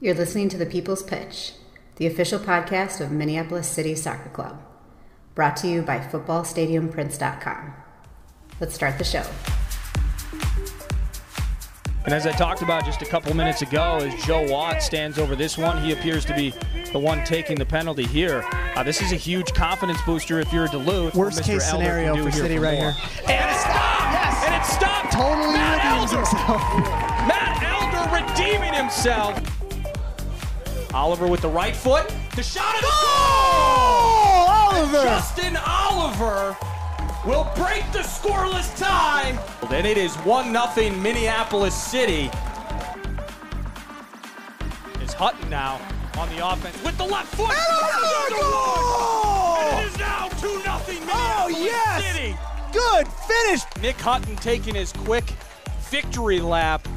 You're listening to The People's Pitch, the official podcast of Minneapolis City Soccer Club, brought to you by FootballStadiumPrints.com. Let's start the show. And as I talked about just a couple minutes ago, as Joe Watt stands over this one, he appears to be the one taking the penalty here. This is a huge confidence booster if you're Duluth. Worst case scenario for City right here. And it stopped! Yes! And it stopped! Totally redeems himself. Matt Elder redeeming himself. Oliver with the right foot. The shot of the goal! Oliver! Justin Oliver will break the scoreless tie. And it is 1-0 Minneapolis City. Is Hutton now on the offense with the left foot. And it is now 2-0 Minneapolis City. Good finish. Nick Hutton taking his quick victory lap.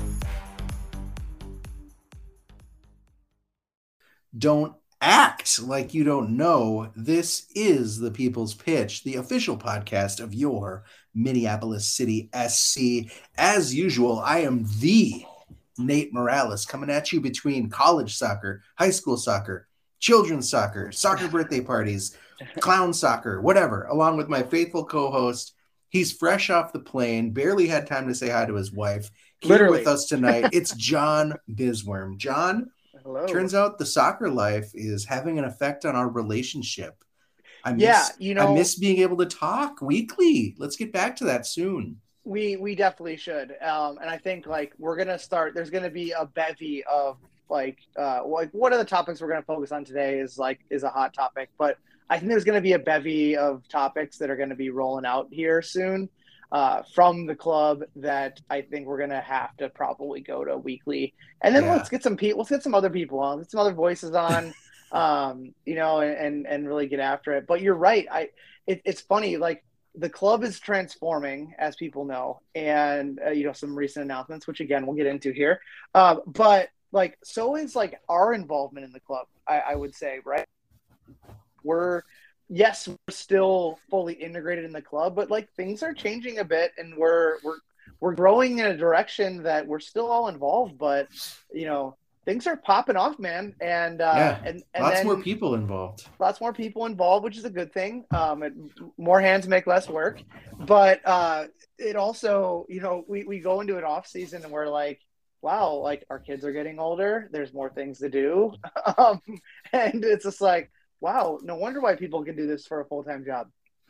Don't act like you don't know. This is The People's Pitch, the official podcast of your Minneapolis City SC. As usual, I am the Nate Morales coming at you between college soccer, high school soccer, children's soccer, soccer birthday parties, clown soccer, whatever, along with my faithful co-host. He's fresh off the plane, barely had time to say hi to his wife. Here with us tonight, it's John Bisworm. John, hello. Turns out the soccer life is having an effect on our relationship. I miss being able to talk weekly. Let's get back to that soon. We definitely should. And I think we're going to start, there's going to be a bevy of one of the topics we're going to focus on today is a hot topic, but I think there's going to be a bevy of topics that are going to be rolling out here soon from the club that I think we're going to have to probably go to weekly. And then let's get some other people on, get some other voices on, and really get after it. But you're right. It's funny. The club is transforming, as people know, and some recent announcements, which again we'll get into here. But so is our involvement in the club. I would say, right? We're still fully integrated in the club, but things are changing a bit, and we're growing in a direction that we're still all involved. But things are popping off, man, and lots more people involved. Lots more people involved, which is a good thing. More hands make less work, but it also, we go into an off season and we're wow, our kids are getting older. There's more things to do, and it's just wow, no wonder why people can do this for a full-time job.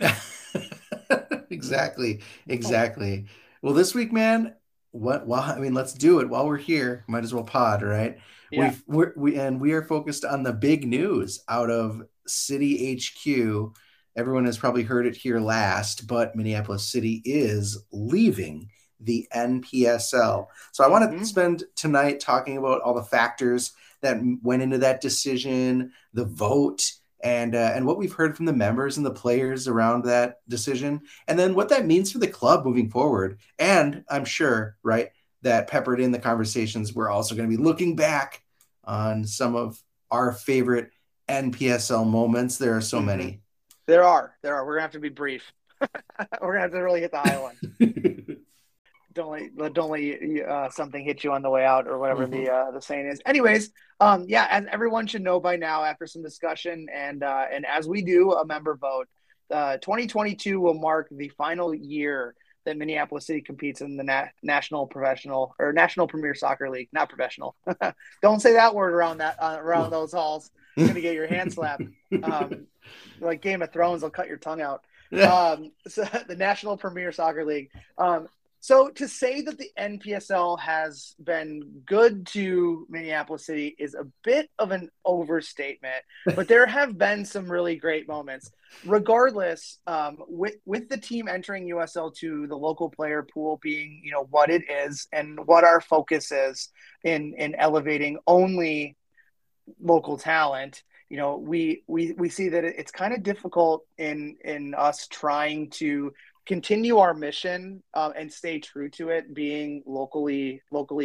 Exactly. Well, this week, man, let's do it while we're here. Might as well pod, right? Yeah. We are focused on the big news out of City HQ. Everyone has probably heard it here last, but Minneapolis City is leaving the NPSL. So I want to spend tonight talking about all the factors that went into that decision, the vote, and what we've heard from the members and the players around that decision, and then what that means for the club moving forward. And I'm sure, right, that peppered in the conversations, we're also going to be looking back on some of our favorite NPSL moments. There are so many. There are. We're going to have to be brief. We're going to have to really hit the high one. Don't let something hit you on the way out, or whatever the saying is. Anyways, as everyone should know by now, after some discussion and as we do a member vote, 2022 will mark the final year that Minneapolis City competes in the National Premier Soccer League. Not professional. Don't say that word around those halls. You're gonna get your hand slapped. Like Game of Thrones, they'll cut your tongue out. So the National Premier Soccer League. So to say that the NPSL has been good to Minneapolis City is a bit of an overstatement, but there have been some really great moments. Regardless, with the team entering USL2, the local player pool being, what it is and what our focus is in elevating only local talent, we see that it's kind of difficult in us trying to continue our mission and stay true to it, being locally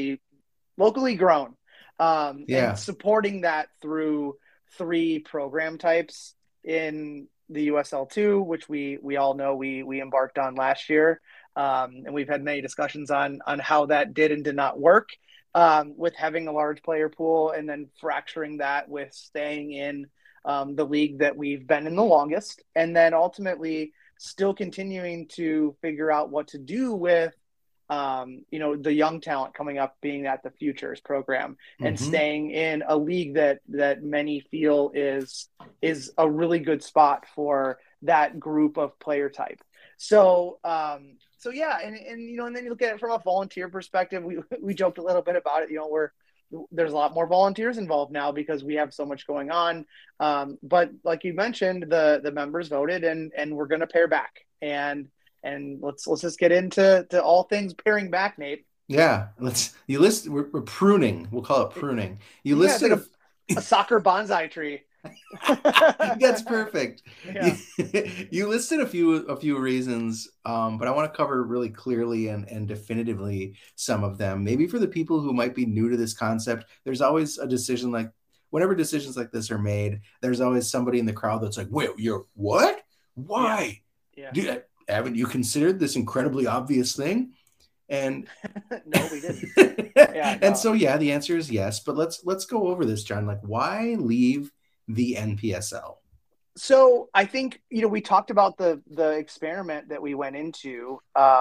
grown, and supporting that through 3 program types in the USL2, which we all know we embarked on last year, and we've had many discussions on how that did and did not work. with having a large player pool and then fracturing that with staying in the league that we've been in the longest, and then ultimately still continuing to figure out what to do with the young talent coming up, being at the Futures program, and staying in a league that many feel is a really good spot for that group of player type. So yeah, and then you look at it from a volunteer perspective. We joked a little bit about it. There's a lot more volunteers involved now because we have so much going on. But like you mentioned, the members voted, and we're going to pare back. And let's just get into all things paring back, Nate. Yeah, we're pruning. We'll call it pruning. You listed like a soccer bonsai tree. That's perfect. Yeah. You listed a few reasons, but I want to cover really clearly and definitively some of them. Maybe for the people who might be new to this concept, there's always a decision, like whenever decisions like this are made, there's always somebody in the crowd that's like, "Wait, you're what? Why? Yeah. Haven't you considered this incredibly obvious thing?" And no, we didn't. Yeah, no. And so the answer is yes. But let's go over this, John. Like, why leave the NPSL? So I think we talked about the experiment that we went into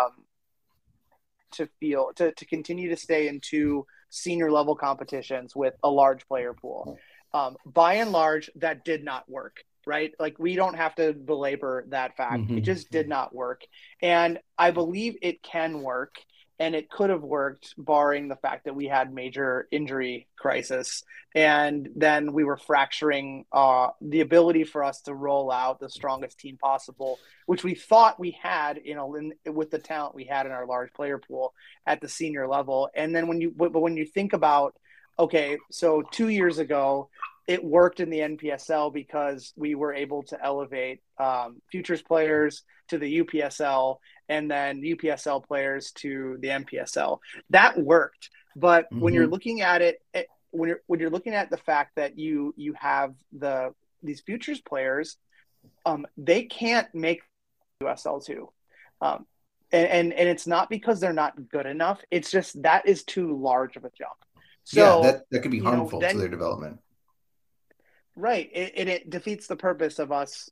to continue to stay in 2 senior level competitions with a large player pool. By and large, that did not work. Right? Like, we don't have to belabor that fact. It just did not work. And I believe it can work, and it could have worked barring the fact that we had major injury crisis. And then we were fracturing the ability for us to roll out the strongest team possible, which we thought we had, with the talent we had in our large player pool at the senior level. And then when you think about, okay, so 2 years ago, it worked in the NPSL because we were able to elevate Futures players to the UPSL, and then UPSL players to the NPSL. That worked, but when you're looking at it, when you're looking at the fact that you have these Futures players, they can't make USL 2, and it's not because they're not good enough. It's just that is too large of a jump. So that could be harmful to their development. Right. It defeats the purpose of us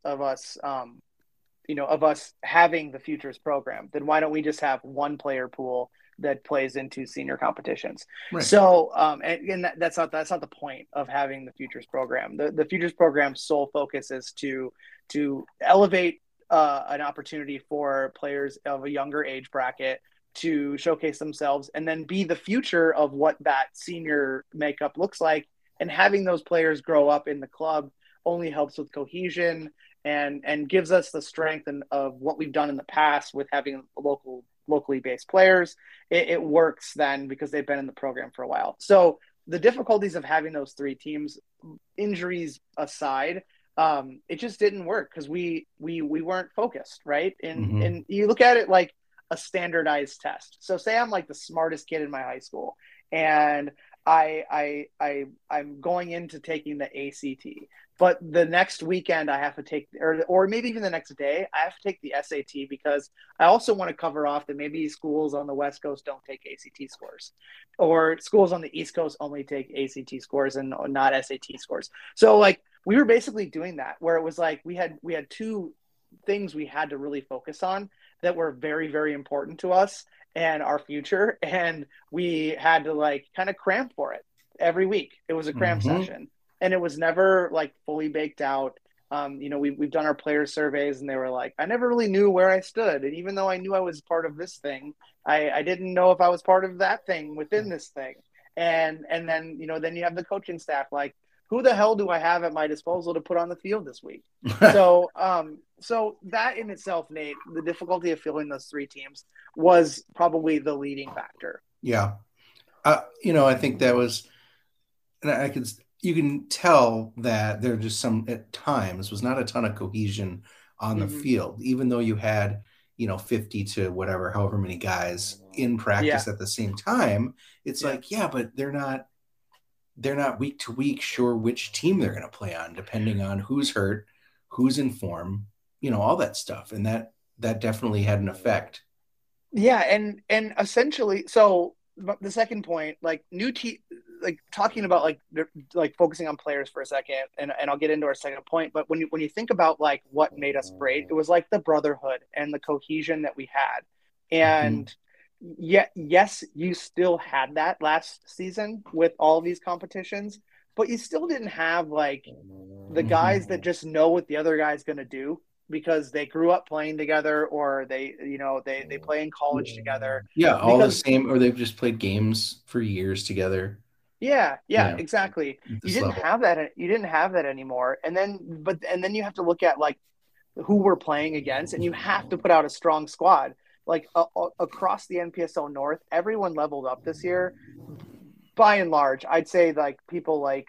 having the Futures program. Then why don't we just have one player pool that plays into senior competitions? Right. So, and that's not the point of having the Futures program. The Futures program's sole focus is to elevate an opportunity for players of a younger age bracket to showcase themselves and then be the future of what that senior makeup looks like. And having those players grow up in the club only helps with cohesion and gives us the strength of what we've done in the past with having locally based players. It works then because they've been in the program for a while. So the difficulties of having those 3 teams, injuries aside, it just didn't work because we weren't focused, right? And you look at it like a standardized test. So say I'm like the smartest kid in my high school, and I'm going into taking the ACT, but the next weekend I have to take, or maybe even the next day, I have to take the SAT because I also want to cover off that maybe schools on the West Coast don't take ACT scores, or schools on the East Coast only take ACT scores and not SAT scores. So like we were basically doing that, where it was like we had 2 things we had to really focus on that were very, very important to us and our future, and we had to like kind of cram for it every week. It was a cram session, and it was never like fully baked out. We've done our player surveys, and they were like, I never really knew where I stood, and even though I knew I was part of this thing, I didn't know if I was part of that thing within this thing. And then then you have the coaching staff like, who the hell do I have at my disposal to put on the field this week? So that in itself, Nate, the difficulty of filling those 3 teams was probably the leading factor. Yeah. I think that was, and you can tell that there just at times was not a ton of cohesion on the field, even though you had, 50 to whatever, however many guys in practice at the same time. It's like, but they're not week to week sure which team they're going to play on, depending on who's hurt, who's in form, all that stuff. And that definitely had an effect. Yeah. And essentially, so the second point, like like talking about like focusing on players for a second, and I'll get into our second point. But when you think about like what made us great, it was like the brotherhood and the cohesion that we had. And yes, you still had that last season with all of these competitions, but you still didn't have like the guys that just know what the other guy's going to do because they grew up playing together, or they play in college together. Yeah, all the same, or they've just played games for years together. Yeah, exactly. You didn't have that. You didn't have that anymore. And then you have to look at like who we're playing against, and you have to put out a strong squad. Like across the NPSL North, everyone leveled up this year. By and large, I'd say like people like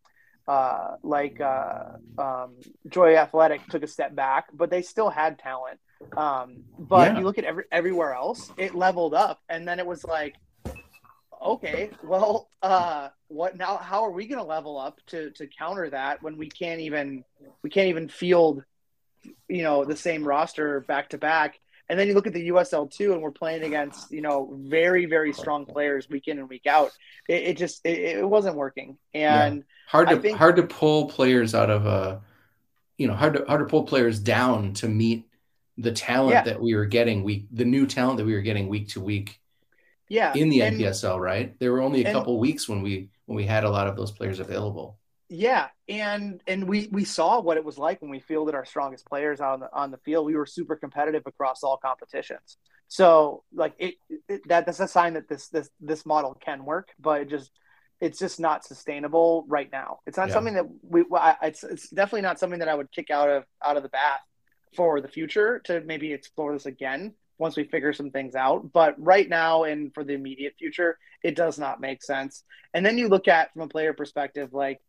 Joy Athletic took a step back, but they still had talent. But you look at everywhere else, it leveled up, and then it was like, okay, well, what now? How are we going to level up to counter that when we can't even field, the same roster back to back? And then you look at the USL too, and we're playing against, very, very strong players week in and week out. It wasn't working. And hard to pull players out of hard to pull players down to meet the talent that we were getting the new talent that we were getting week to week. Yeah. In the NPSL, right? There were only a couple weeks when we had a lot of those players available. Yeah, and we saw what it was like when we fielded our strongest players on the field. We were super competitive across all competitions. So like that's a sign that this model can work, but it's just not sustainable right now. It's not something that it's definitely not something that I would kick out of the bath for the future to maybe explore this again once we figure some things out. But right now and for the immediate future, it does not make sense. And then you look at from a player perspective, like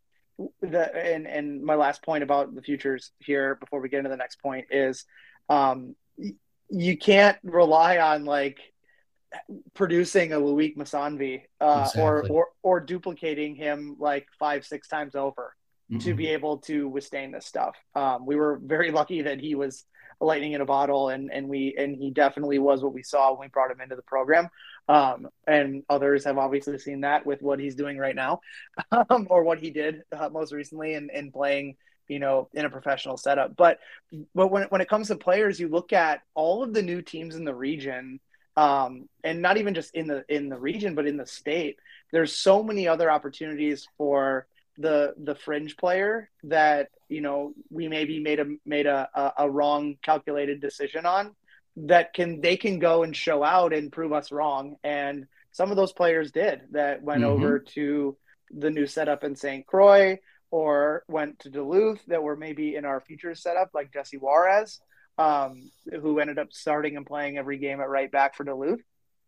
and my last point about the futures here before we get into the next point is you can't rely on like producing a Loic Masanvi or duplicating him like 5-6 times over to be able to withstand this stuff. We were very lucky that he was a lightning in a bottle, and he definitely was what we saw when we brought him into the program. And others have obviously seen that with what he's doing right now, or what he did most recently in playing, in a professional setup. But when it comes to players, you look at all of the new teams in the region, and not even just in the region, but in the state. There's so many other opportunities for the fringe player that we maybe made a wrong calculated decision on, that they can go and show out and prove us wrong. And some of those players did that went over to the new setup in St. Croix, or went to Duluth that were maybe in our future setup, like Jesse Juarez, who ended up starting and playing every game at right back for Duluth.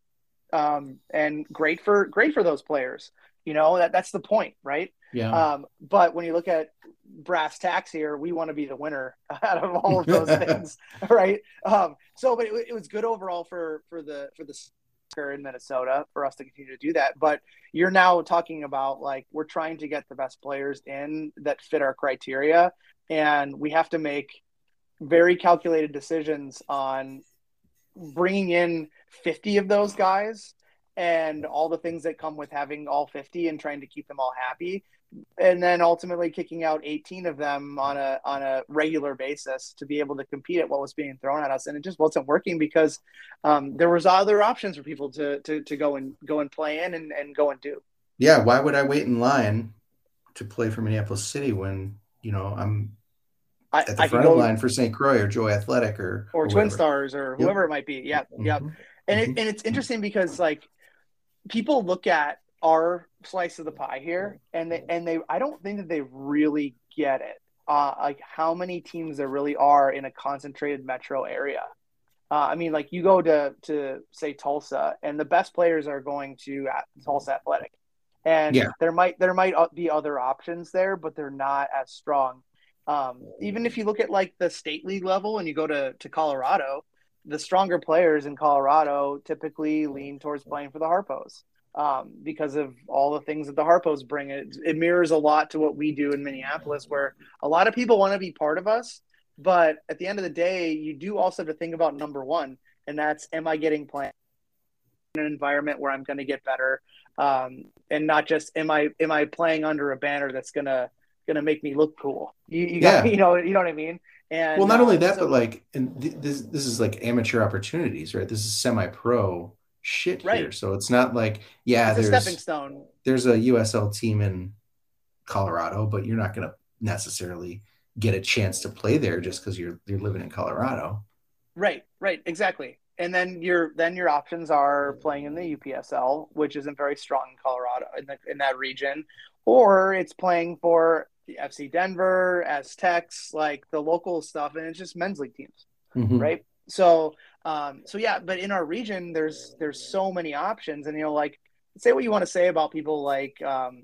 And great for those players. That's the point, right? Yeah. But when you look at brass tacks here, we want to be the winner out of all of those things, right? But it was good overall for the soccer in Minnesota for us to continue to do that. But you're now talking about like we're trying to get the best players in that fit our criteria, and we have to make very calculated decisions on bringing in 50 of those guys and all the things that come with having all 50 and trying to keep them all happy, and then ultimately kicking out 18 of them on a regular basis to be able to compete at what was being thrown at us. And it just wasn't working because there was other options for people to go and play in and go and do. Yeah. Why would I wait in line to play for Minneapolis City when, I'm at the front of line for St. Croix or Joy Athletic or Twin Stars or whoever it might be. Yep. Yep. And it's interesting because like people look at our slice of the pie here, and they I don't think that they really get it, like how many teams there really are in a concentrated metro area. I mean, like you go to say Tulsa, and the best players are going to Tulsa Athletic, and there might be other options there, but they're not as strong. Even if you look at like the state league level and you go to Colorado, the stronger players in Colorado typically lean towards playing for the Harpos. Because of all the things that the Harpos bring. It mirrors a lot to what we do in Minneapolis, where a lot of people want to be part of us, but at the end of the day, you do also have to think about number one, and that's, am I getting playing? an environment where I'm going to get better, and not just am I playing under a banner that's gonna make me look cool. You got, you know what I mean. And well, not only that, but like, and this is like amateur opportunities, right? This is semi-pro shit here, so it's not like it's a stepping stone. There's a USL team in Colorado, but you're not going to necessarily get a chance to play there just because you're living in Colorado. Right, exactly. And then your options are playing in the UPSL, which isn't very strong in Colorado in that region, or it's playing for the FC Denver, Aztecs, like the local stuff, and it's just men's league teams, right? So yeah, but in our region, there's so many options, and like, say what you want to say about people like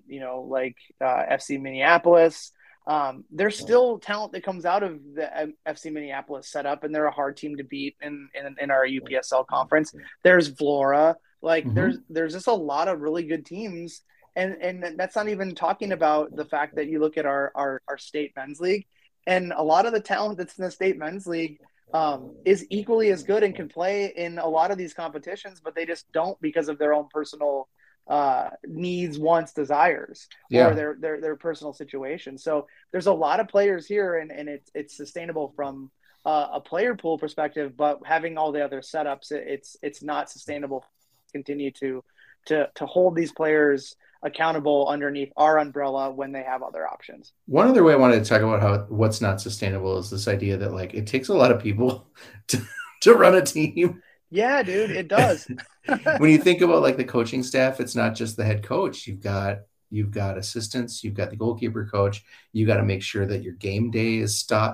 FC Minneapolis. There's still talent that comes out of the FC Minneapolis setup, and they're a hard team to beat in our UPSL conference. There's Vlora, like there's just a lot of really good teams, and that's not even talking about the fact that you look at our state men's league, and a lot of the talent that's in the state men's league is equally as good and can play in a lot of these competitions, but they just don't because of their own personal needs, wants, desires, or their personal situation. So there's a lot of players here, and it's sustainable from a player pool perspective, but having all the other setups, it's not sustainable to continue to hold these players accountable underneath our umbrella when they have other options. One other way I wanted to talk about what's not sustainable is this idea that like it takes a lot of people to run a team. Yeah, dude, it does. When you think about like the coaching staff, it's not just the head coach. You've got assistants, you've got the goalkeeper coach. You got to make sure that your game day is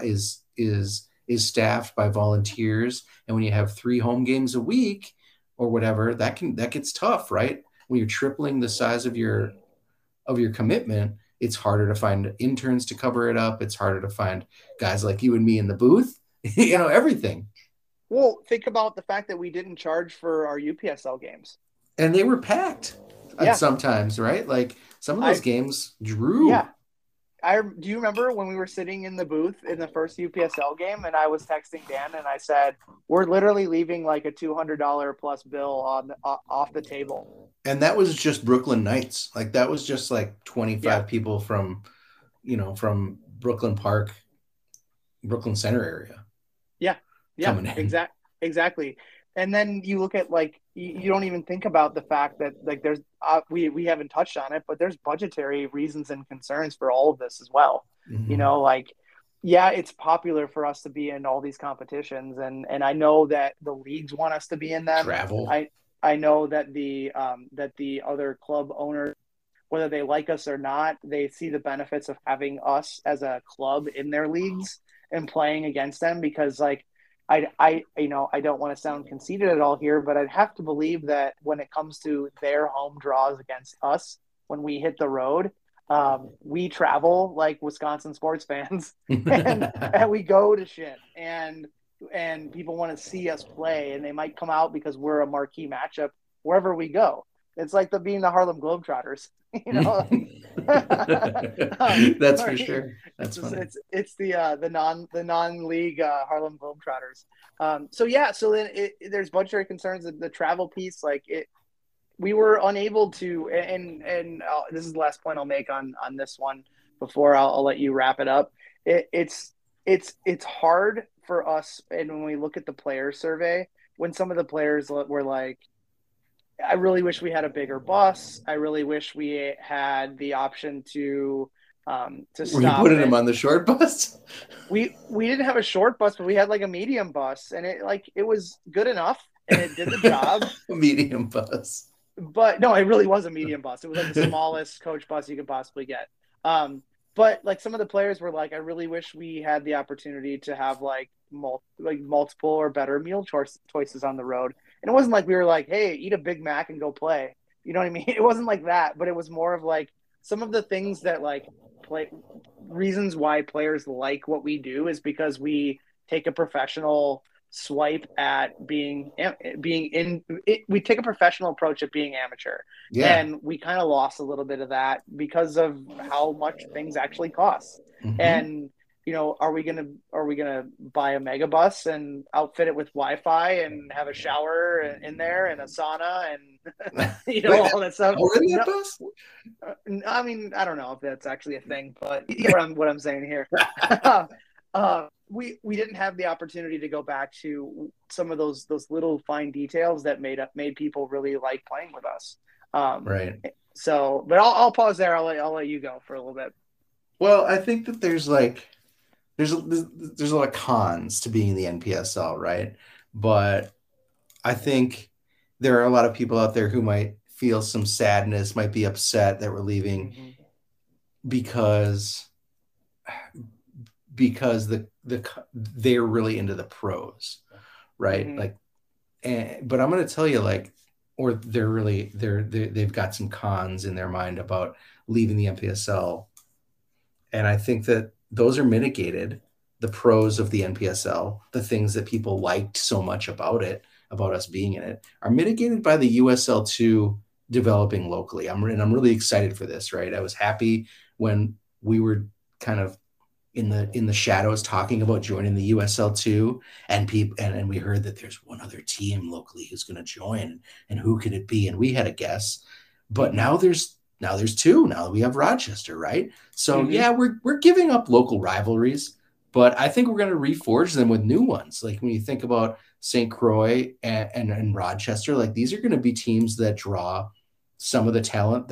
staffed by volunteers. And when you have 3 home games a week or whatever, that gets tough, right? When you're tripling the size of your commitment, it's harder to find interns to cover it up. It's harder to find guys like you and me in the booth, everything. Well, think about the fact that we didn't charge for our UPSL games. And they were packed sometimes, right? Like some of those games drew. Yeah. Do you remember when we were sitting in the booth in the first UPSL game, and I was texting Dan and I said, we're literally leaving like a $200 plus bill off the table. And that was just Brooklyn Knights. Like that was just like 25 people from Brooklyn Park, Brooklyn Center area. Yeah, exactly. And then you look at like, you don't even think about the fact that like there's we haven't touched on it, but there's budgetary reasons and concerns for all of this as well. Like, yeah, it's popular for us to be in all these competitions, and I know that the leagues want us to be in them. Travel. I know that the other club owners, whether they like us or not, they see the benefits of having us as a club in their leagues and playing against them, because like I don't want to sound conceited at all here, but I'd have to believe that when it comes to their home draws against us, when we hit the road, we travel like Wisconsin sports fans, and we go to shit, and people want to see us play, and they might come out because we're a marquee matchup wherever we go. It's like being the Harlem Globetrotters, That's for sure. That's funny. It's the non-league Harlem Globetrotters. So then there's budgetary concerns. The travel piece, like we were unable to, and this is the last point I'll make on this one before I'll let you wrap it up. It's hard for us, and when we look at the player survey, when some of the players were like, I really wish we had a bigger bus. I really wish we had the option to stop. Were you putting them on the short bus? We didn't have a short bus, but we had like a medium bus, and it was good enough, and it did the job. A medium bus. But no, it really was a medium bus. It was like the smallest coach bus you could possibly get. But like some of the players were like, I really wish we had the opportunity to have like multiple or better meal choices on the road. And it wasn't like we were like, hey, eat a Big Mac and go play. You know what I mean? It wasn't like that, but it was more of like some of the things that like reasons why players like what we do is because we take a professional swipe at we take a professional approach at being amateur. Yeah. And we kind of lost a little bit of that because of how much things actually cost. Mm-hmm. And are we gonna buy a mega bus and outfit it with Wi-Fi and have a shower in there and a sauna and all that stuff. Already a bust? I mean, I don't know if that's actually a thing, but what I'm saying here. We didn't have the opportunity to go back to some of those little fine details that made people really like playing with us. Right. So, but I'll pause there. I'll let you go for a little bit. Well, I think that there's a lot of cons to being in the NPSL, right? But I think there are a lot of people out there who might feel some sadness, might be upset that we're leaving because they're really into the pros, right? Mm-hmm. But I'm going to tell you, or they've got some cons in their mind about leaving the NPSL. And I think that those are mitigated. The pros of the NPSL, the things that people liked so much about us being in it, are mitigated by the USL2 developing locally. I'm really excited for this, right? I was happy when we were kind of in the shadows talking about joining the USL2, and we heard that there's one other team locally who's going to join, and who could it be? And we had a guess, but now there's two. Now we have Rochester, right? So yeah, we're giving up local rivalries, but I think we're going to reforge them with new ones. Like when you think about St. Croix and Rochester, like these are going to be teams that draw some of the talent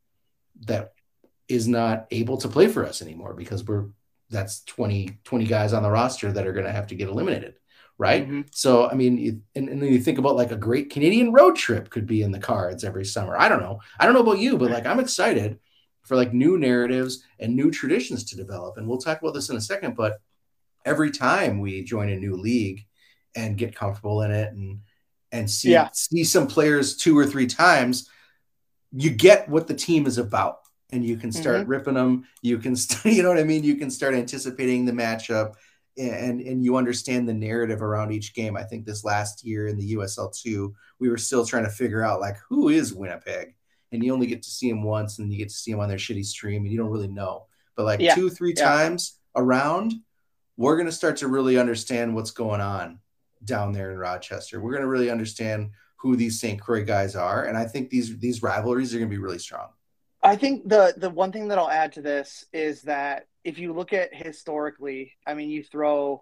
that is not able to play for us anymore, because that's 20 guys on the roster that are going to have to get eliminated. Right. Mm-hmm. So, I mean, and then you think about like a great Canadian road trip could be in the cards every summer. I don't know about you, but like, I'm excited for like new narratives and new traditions to develop. And we'll talk about this in a second, but every time we join a new league and get comfortable in it and see some players 2 or 3 times, you get what the team is about, and you can start ripping them. You can, you know what I mean? You can start anticipating the matchup. And you understand the narrative around each game. I think this last year in the USL2, we were still trying to figure out like, who is Winnipeg? And you only get to see them once, and you get to see them on their shitty stream, and you don't really know. But like 2-3 times around, we're going to start to really understand what's going on down there in Rochester. We're going to really understand who these St. Croix guys are. And I think these rivalries are going to be really strong. I think the one thing that I'll add to this is that if you look at historically, I mean, you look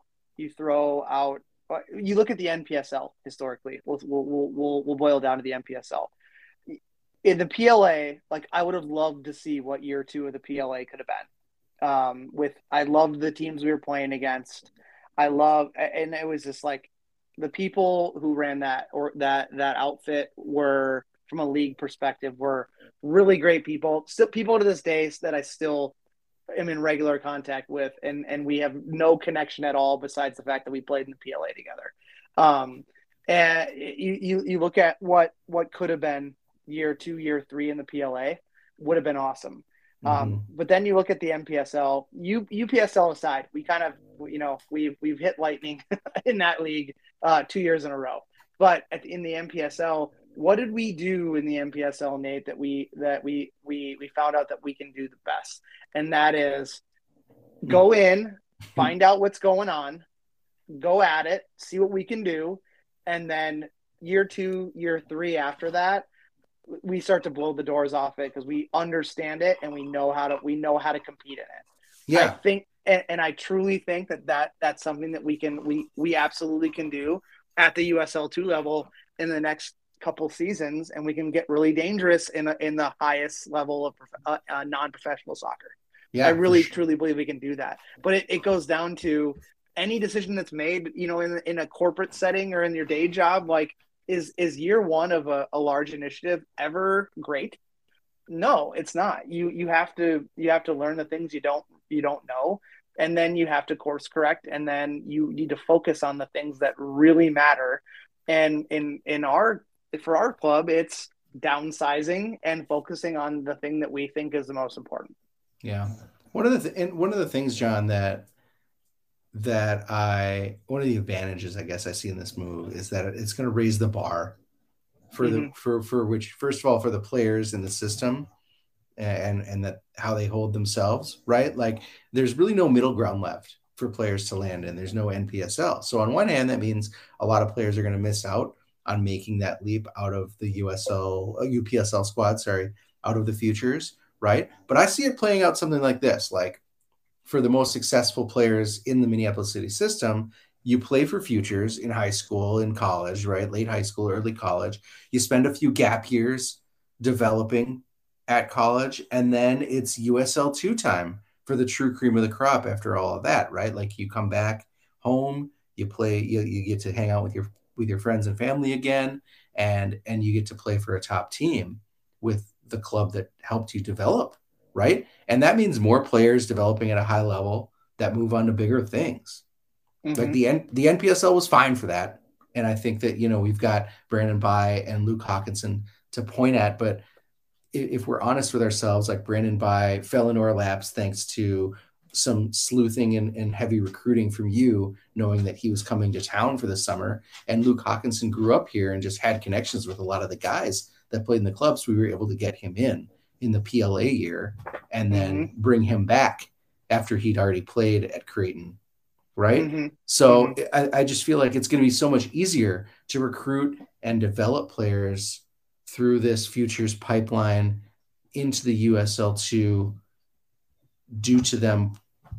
at the NPSL historically. We'll boil down to the NPSL. In the PLA, like I would have loved to see what year 2 of the PLA could have been. I loved the teams we were playing against. And it was just like the people who ran that outfit were, from a league perspective, were really great people. Still people to this day that I still am in regular contact with, and we have no connection at all besides the fact that we played in the PLA together. And you look at what could have been year 2, year 3 in the PLA, would have been awesome. But then you look at the NPSL, UPSL aside, we kind of, we've hit lightning in that league 2 years in a row. But in the NPSL, what did we do in the NPSL, Nate, that we found out that we can do the best? And that is go in, find out what's going on, go at it, see what we can do. And then year 2, year 3 after that, we start to blow the doors off it because we understand it and we know how to compete in it. Yeah. I think, and I truly think that's something that we absolutely can do at the USL2 level in the next couple seasons, and we can get really dangerous in the highest level of non-professional soccer. Yeah, I really truly believe we can do that. But it goes down to any decision that's made, in a corporate setting or in your day job, like is year 1 of a large initiative ever great? No, it's not. You have to learn the things you don't know, and then you have to course correct, and then you need to focus on the things that really matter. And for our club, it's downsizing and focusing on the thing that we think is the most important. Yeah. One of the things, John, one of the advantages I guess I see in this move is that it's going to raise the bar for which, first of all, for the players in the system and that how they hold themselves, right? Like there's really no middle ground left for players to land in. There's no NPSL. So on one hand, that means a lot of players are going to miss out on making that leap out of the UPSL squad, out of the futures, right? But I see it playing out something like this, like for the most successful players in the Minneapolis City system, you play for futures in high school, in college, right? Late high school, early college. You spend a few gap years developing at college, and then it's USL2 time for the true cream of the crop after all of that, right? Like you come back home, you play, you get to hang out with your friends and family again, and you get to play for a top team with the club that helped you develop, right? And that means more players developing at a high level that move on to bigger things. Mm-hmm. Like the NPSL was fine for that. And I think that, we've got Brandon Bye and Luke Hawkinson to point at, but if we're honest with ourselves, like Brandon Bye fell into our laps thanks to some sleuthing and heavy recruiting from you, knowing that he was coming to town for the summer. And Luke Hawkinson grew up here and just had connections with a lot of the guys that played in the clubs. So we were able to get him in the PLA year and then bring him back after he'd already played at Creighton. Right. Mm-hmm. So I just feel like it's going to be so much easier to recruit and develop players through this futures pipeline into the USL2 due to them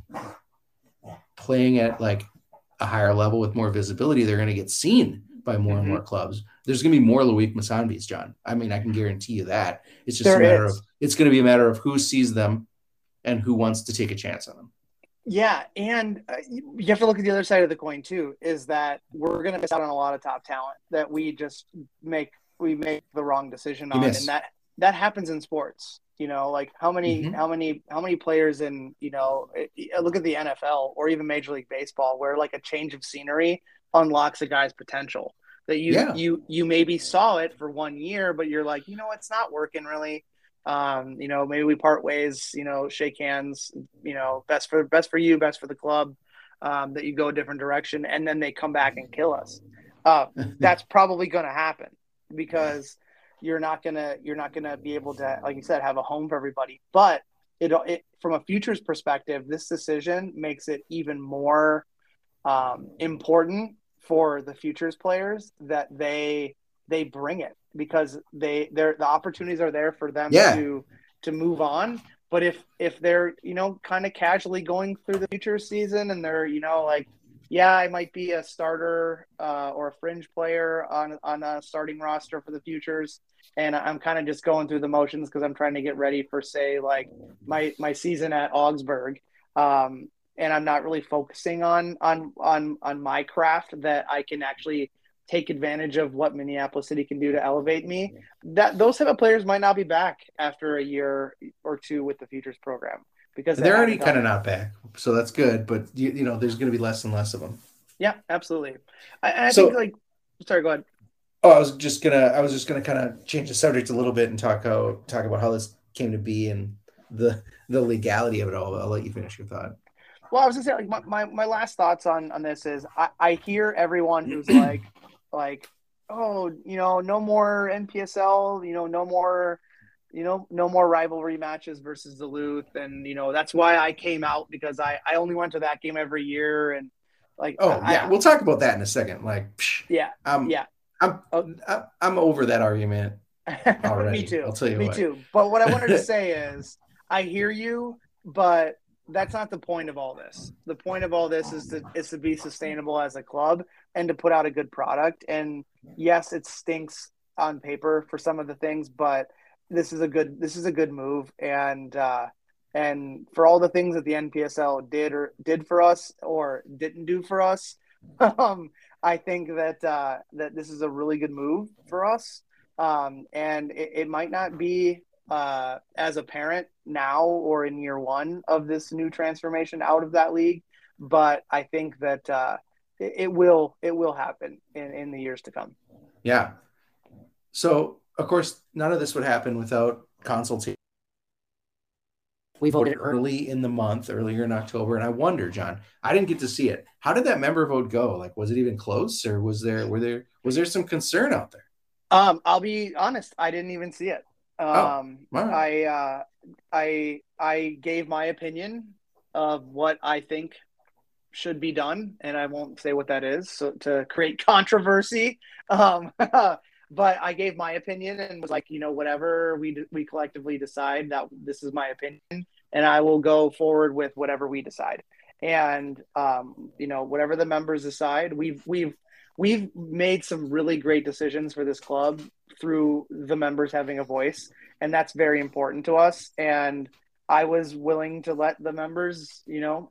playing at like a higher level with more visibility. They're going to get seen by more and more clubs. There's going to be more Loic Mosambis, John. I mean, I can guarantee you that. It's just it's going to be a matter of who sees them and who wants to take a chance on them. Yeah, and you have to look at the other side of the coin too, is that we're going to miss out on a lot of top talent that we just make the wrong decision on. And that happens in sports. Like how many players in, look at the NFL or even Major League Baseball where like a change of scenery unlocks a guy's potential that you maybe saw it for 1 year, but you're like, it's not working really. Maybe we part ways, shake hands, best for you, best for the club, that you go a different direction. And then they come back and kill us. That's probably going to happen because you're not going to be able to, like you said, have a home for everybody. But it from a futures perspective, this decision makes it even more important for the futures players that they bring it, because the opportunities are there for them to move on. But if they're, kind of casually going through the future season and they're, I might be a starter or a fringe player on a starting roster for the futures, and I'm kind of just going through the motions because I'm trying to get ready for, say, like my season at Augsburg, and I'm not really focusing on my craft that I can actually take advantage of what Minneapolis City can do to elevate me. That those type of players might not be back after a year or two with the futures program, because they're already kind of not back. So that's good, but there's going to be less and less of them. Yeah, absolutely. I think sorry, go ahead. Oh, I was just gonna kind of change the subject a little bit and talk about how this came to be and the legality of it all. I'll let you finish your thought. Well, I was gonna say, like, my last thoughts on this is I hear everyone who's like, oh, no more NPSL, no more rivalry matches versus Duluth, and that's why I came out, because I only went to that game every year, and we'll talk about that in a second. I'm over that argument already. Me too. I'll tell you Me too. But what I wanted to say is, I hear you, but that's not the point of all this. The point of all this is to be sustainable as a club and to put out a good product. And yes, it stinks on paper for some of the things, but this is a good move. And for all the things that the NPSL did for us or didn't do for us, I think that this is a really good move for us. And it might not be as apparent now or in year one of this new transformation out of that league, but I think that it will happen in the years to come. Yeah. So of course, none of this would happen without consultation. We voted earlier in October, and I wonder, John, I didn't get to see it. How did that member vote go? Like, was it even close, or was there some concern out there? I'll be honest, I didn't even see it. I gave my opinion of what I think should be done, and I won't say what that is, so to create controversy. But I gave my opinion and was like, whatever we collectively decide, that this is my opinion, and I will go forward with whatever we decide. And whatever the members decide, we've made some really great decisions for this club through the members having a voice, and that's very important to us. And I was willing to let the members,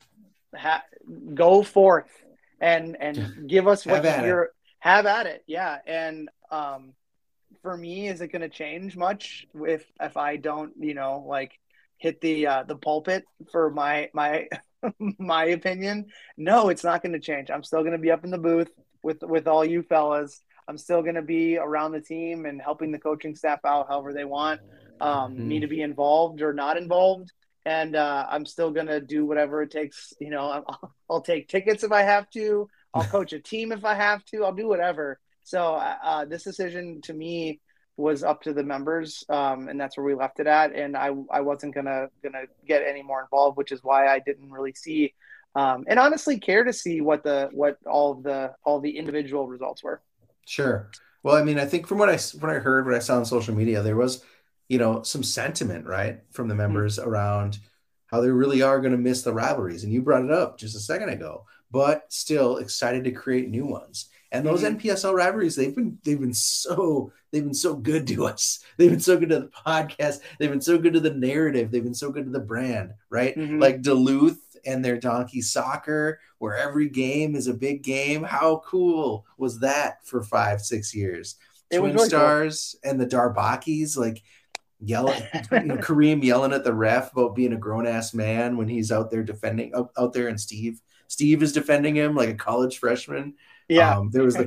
go forth and give us what you're have at it. Yeah. And for me, is it going to change much if I don't, hit the pulpit for my my opinion? No, it's not going to change. I'm still going to be up in the booth with all you fellas. I'm still going to be around the team and helping the coaching staff out however they want me to be involved or not involved. And I'm still going to do whatever it takes. I'll take tickets if I have to. I'll coach a team if I have to. I'll do whatever. So this decision to me was up to the members, and that's where we left it at. And I wasn't gonna get any more involved, which is why I didn't really see, and honestly care to see what all the individual results were. Sure. Well, I mean, I think from what I heard, what I saw on social media, there was, some sentiment, right, from the members around how they really are going to miss the rivalries, and you brought it up just a second ago, but still excited to create new ones. And those NPSL rivalries, they've been so good to us. They've been so good to the podcast. They've been so good to the narrative. They've been so good to the brand, right? Like Duluth and their Donkey Soccer, where every game is a big game. How cool was that for 5-6 years? Twin really Stars cool. And the Darbakis, like yelling, Kareem yelling at the ref about being a grown ass man when he's out there defending out there, and Steve is defending him like a college freshman. Yeah, there was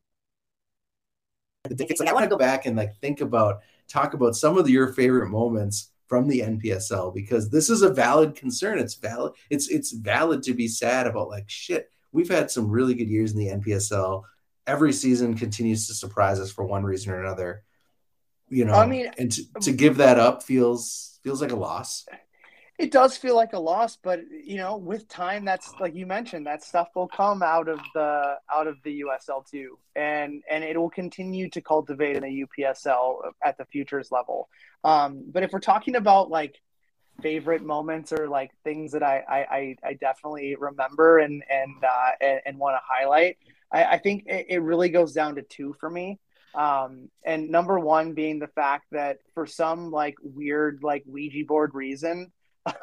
it's like I want to go back and talk about some of your favorite moments from the NPSL, because this is a valid concern. It's valid. It's valid to be sad about, like, shit. We've had some really good years in the NPSL. Every season continues to surprise us for one reason or another. I mean, and to give that up feels like a loss. It does feel like a loss, but with time, that's like you mentioned, that stuff will come out of the USL too, and it will continue to cultivate in the UPSL at the futures level. But if we're talking about like favorite moments or like things that I definitely remember and want to highlight, I think it really goes down to two for me. And number one being the fact that for some like weird like Ouija board reason,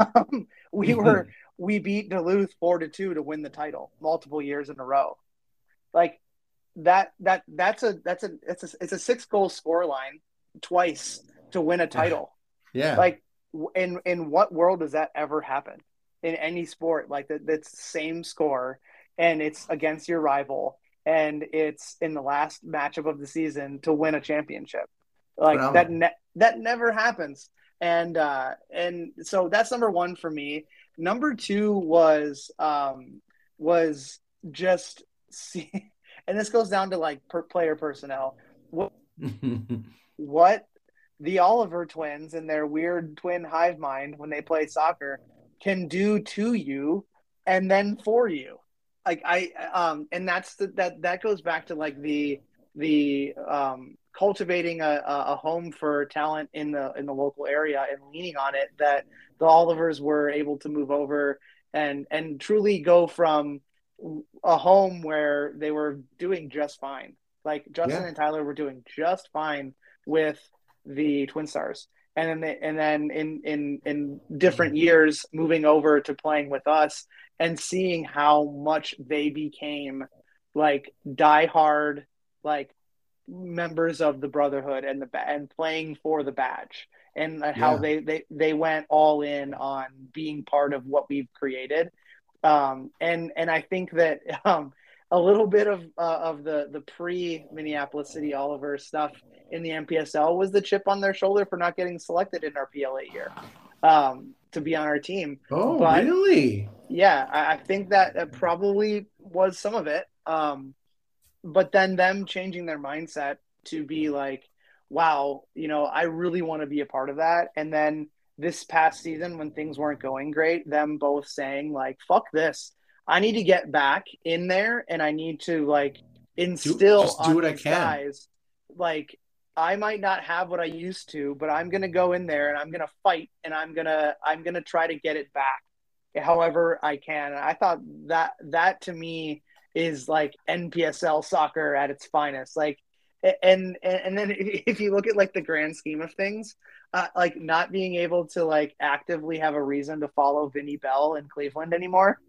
we beat Duluth 4-2 to win the title multiple years in a row. Like that's a 6-goal scoreline twice to win a title. Yeah. Like in what world does that ever happen in any sport? Like that's the same score, and it's against your rival, and it's in the last matchup of the season to win a championship. Like that never happens. And so that's number one for me. Number two was just see, and this goes down to like player personnel. What the Oliver twins and their weird twin hive mind when they play soccer can do to you and then for you. Like and that goes back to like the cultivating a home for talent in the local area and leaning on it, that the Olivers were able to move over and truly go from a home where they were doing just fine. Like Justin and Tyler were doing just fine with the Twin Stars. And then in different years moving over to playing with us and seeing how much they became like diehard, like members of the Brotherhood and playing for the badge, and how they went all in on being part of what we've created. And I think that a little bit of the pre-Minneapolis City Oliver stuff in the NPSL was the chip on their shoulder for not getting selected in our PLA year to be on our team. Oh, but, really? Yeah, I think that probably was some of it. But then them changing their mindset to be like, wow, I really want to be a part of that. And then this past season when things weren't going great, them both saying like, fuck this. I need to get back in there, and I need to like instill on these guys, like, I might not have what I used to, but I'm going to go in there and I'm going to fight, and I'm going to try to get it back however I can. And I thought that to me is like NPSL soccer at its finest. Like, and then if you look at like the grand scheme of things, like not being able to like actively have a reason to follow Vinny Bell in Cleveland anymore.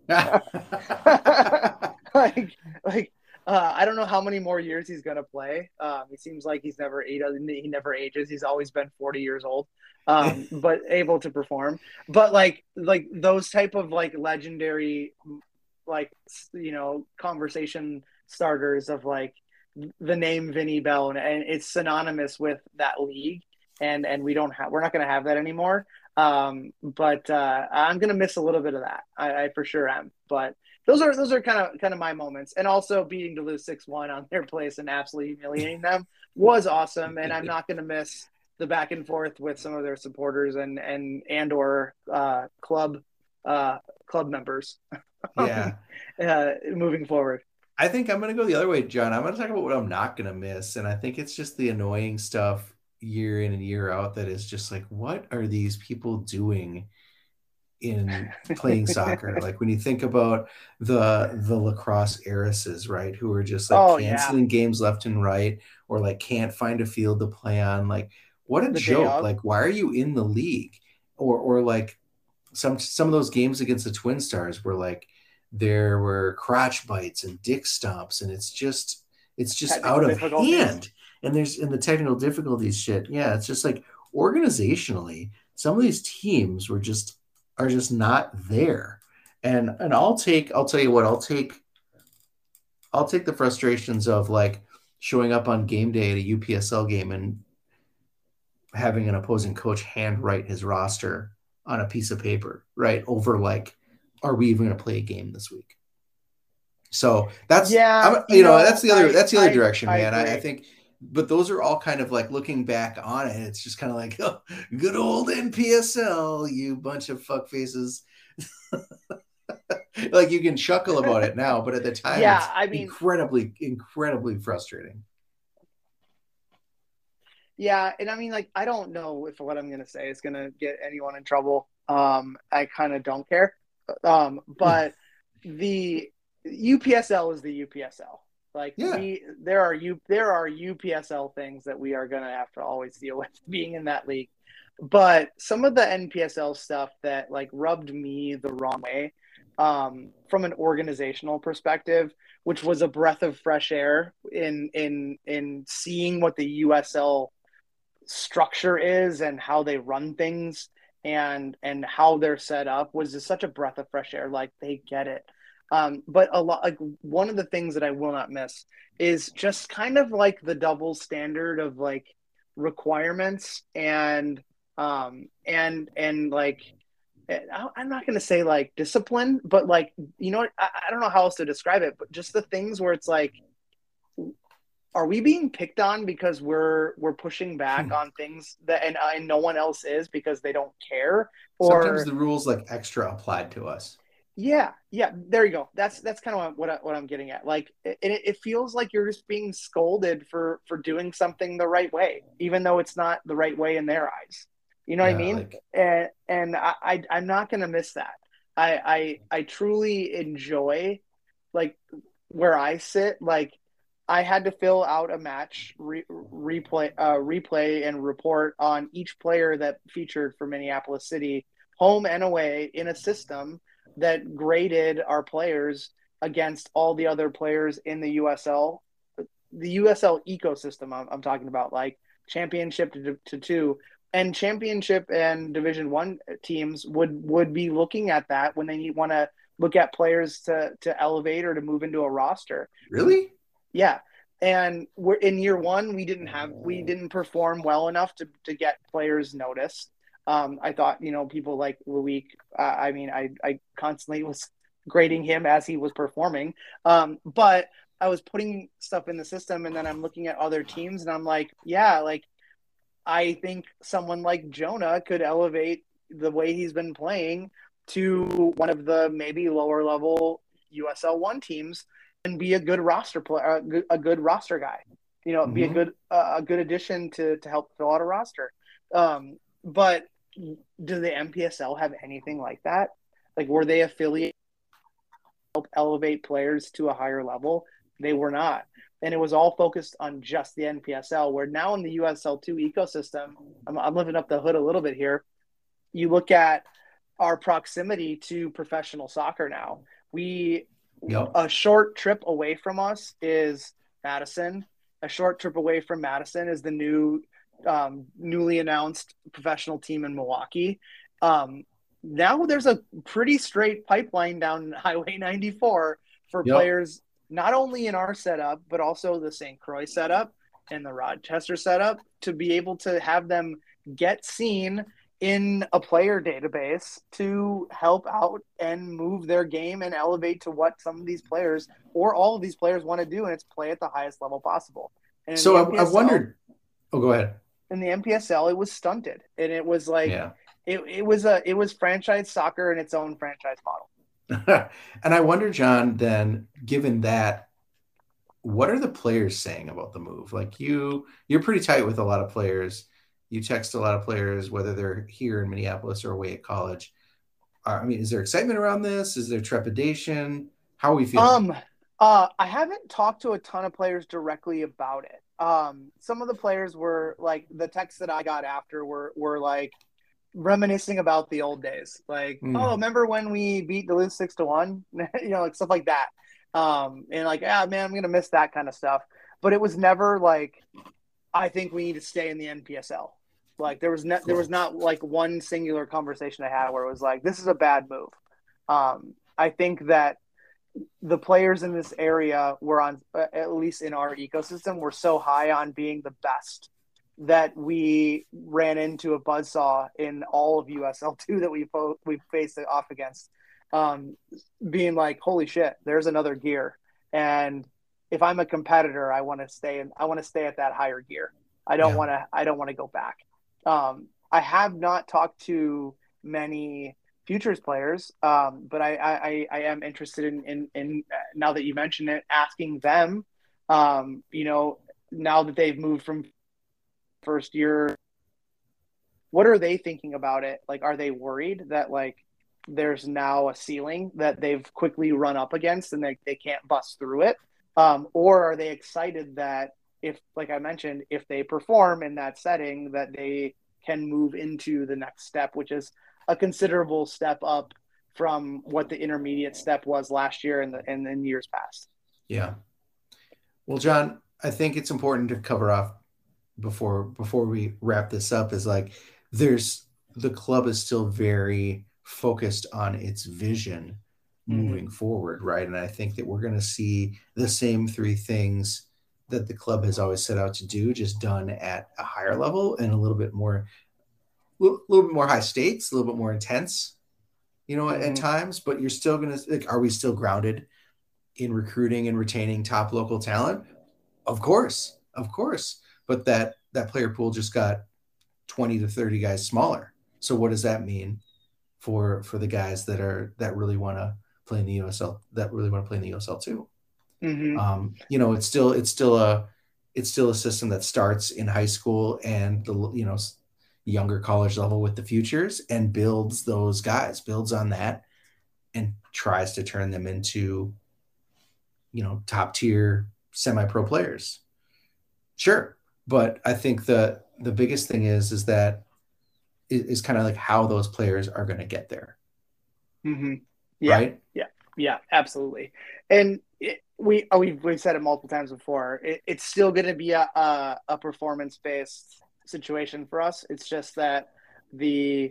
I don't know how many more years he's going to play. It seems like he never ages. He's always been 40 years old, but able to perform. But like those type of like legendary, like, you know, conversation starters of like the name Vinny Bell, and it's synonymous with that league. And we're not going to have that anymore. But I'm going to miss a little bit of that. I for sure am. But those are kind of my moments. And also beating Duluth 6-1 on their place and absolutely humiliating them was awesome. And I'm not going to miss the back and forth with some of their supporters and or club members. Yeah. Moving forward. I think I'm going to go the other way, John. I'm going to talk about what I'm not going to miss. And I think it's just the annoying stuff year in and year out that is just like, what are these people doing in playing soccer? Like when you think about the lacrosse heiresses, right, who are just like canceling games left and right, or like can't find a field to play on. Like, what a joke. Like, why are you in the league? Or like some of those games against the Twin Stars were like, there were crotch bites and dick stomps, and it's just out of hand. And there's in the technical difficulties shit. Yeah, it's just like organizationally, some of these teams are just not there. And I'll tell you what, I'll take the frustrations of like showing up on game day at a UPSL game and having an opposing coach handwrite his roster on a piece of paper, right? Over like, are we even going to play a game this week? So that's that's the other direction, man. I think. But those are all kind of like looking back on it. It's just kind of like, oh, good old NPSL, you bunch of fuck faces. Like you can chuckle about it now, but at the time, incredibly, incredibly frustrating. Yeah, and I mean, like, I don't know if what I'm going to say is going to get anyone in trouble. I kind of don't care. But the UPSL is the UPSL. Like there are UPSL things that we are going to have to always deal with being in that league. But some of the NPSL stuff that like rubbed me the wrong way from an organizational perspective, which was a breath of fresh air in seeing what the USL structure is and how they run things and how they're set up, was just such a breath of fresh air. Like, they get it. But a lot, like, one of the things that I will not miss is just kind of like the double standard of like requirements and like, I'm not going to say like discipline, but like, you know, I don't know how else to describe it, but just the things where it's like, are we being picked on because we're pushing back on things that and no one else is because they don't care? Or sometimes the rules like extra applied to us. Yeah, there you go. That's kind of what I'm getting at. Like, it feels like you're just being scolded for doing something the right way, even though it's not the right way in their eyes. You know what I mean? Like... And I'm not going to miss that. I truly enjoy, like, where I sit. Like, I had to fill out a match replay and report on each player that featured for Minneapolis City, home and away, in a system that graded our players against all the other players in the USL ecosystem. I'm talking about, like, championship to 2, and championship and Division 1 teams would be looking at that when they want to look at players to elevate or to move into a roster. Really? Yeah. And we're in year 1, we didn't perform well enough to get players noticed. I thought, you know, people like Loic, I constantly was grading him as he was performing. But I was putting stuff in the system, and then I'm looking at other teams and I'm like, yeah, like, I think someone like Jonah could elevate the way he's been playing to one of the maybe lower level USL One teams and be a good roster player, a good roster guy. Be a good addition to help fill out a roster. But do the NPSL have anything like that? Like, were they affiliated to help elevate players to a higher level? They were not. And it was all focused on just the NPSL, where now in the USL2 ecosystem, I'm lifting up the hood a little bit here. You look at our proximity to professional soccer now. A short trip away from us is Madison. A short trip away from Madison is the newly announced professional team in Milwaukee. Now there's a pretty straight pipeline down Highway 94 for players, not only in our setup, but also the St. Croix setup and the Rochester setup, to be able to have them get seen in a player database to help out and move their game and elevate to what some of these players or all of these players want to do, and it's play at the highest level possible. And so I've wondered. Oh, go ahead. In the NPSL, it was stunted, and it was like it was franchise soccer in its own franchise model. And I wonder, John, then, given that, what are the players saying about the move? Like, you're pretty tight with a lot of players. You text a lot of players, whether they're here in Minneapolis or away at college. I mean, is there excitement around this? Is there trepidation? How are we feeling? I haven't talked to a ton of players directly about it. Some of the players were like, the texts that I got after were like reminiscing about the old days. Like, oh, remember when we beat Duluth 6-1? Like stuff like that. And like, man, I'm going to miss that kind of stuff. But it was never like, I think we need to stay in the NPSL. Like there was not like one singular conversation I had where it was like, this is a bad move. I think that the players in this area were on, at least in our ecosystem, were so high on being the best that we ran into a buzzsaw in all of USL2 that we faced off against, being like, holy shit, there's another gear. And if I'm a competitor, I want to stay at that higher gear. I don't want to go back. I have not talked to many futures players, but I am interested in now that you mention it, asking them, now that they've moved from first year, what are they thinking about it? Like, are they worried that like there's now a ceiling that they've quickly run up against and they can't bust through it? Or are they excited that if, like I mentioned, if they perform in that setting, that they can move into the next step, which is a considerable step up from what the intermediate step was last year and in years past. Yeah. Well, John, I think it's important to cover off before we wrap this up is like, the club is still very focused on its vision moving forward, right? And I think that we're going to see the same three things that the club has always set out to do, just done at a higher level and a little bit more high stakes, a little bit more intense, at times. But you're still going to, like, are we still grounded in recruiting and retaining top local talent? Of course. But that player pool just got 20 to 30 guys smaller. So what does that mean for the guys that really want to play in the USL, that really want to play in the USL too? It's still a system that starts in high school and the younger college level with the futures, and builds those guys, builds on that, and tries to turn them into top tier semi-pro players. Sure, but I think the biggest thing is that is kind of like how those players are going to get there. Yeah, right? Yeah, absolutely. And we've said it multiple times before. It's still going to be a performance-based situation for us. It's just that the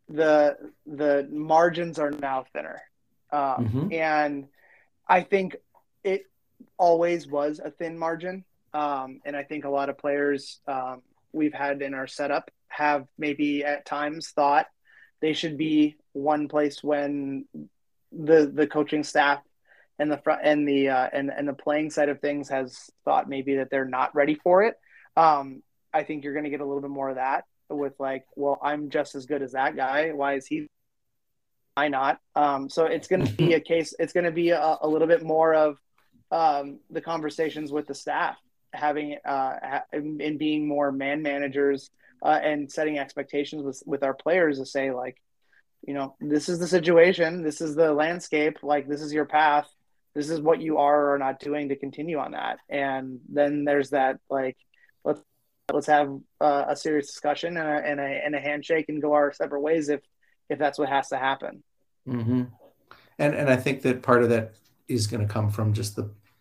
margins are now thinner, and I think it always was a thin margin. And I think a lot of players we've had in our setup have maybe at times thought they should be one place when the coaching staff and the front and the playing side of things has thought maybe that they're not ready for it. I think you're going to get a little bit more of that with like, well, I'm just as good as that guy. Why is he? why not? So it's going to be a case. It's going to be a little bit more of the conversations with the staff, having and being more man managers and setting expectations with our players to say, like, you know, this is the situation, this is the landscape, like, this is your path, this is what you are or not doing to continue on that. And then there's that, like, let's have a serious discussion and a handshake and go our separate ways if that's what has to happen. Mm-hmm. And I think that part of that is going to come from just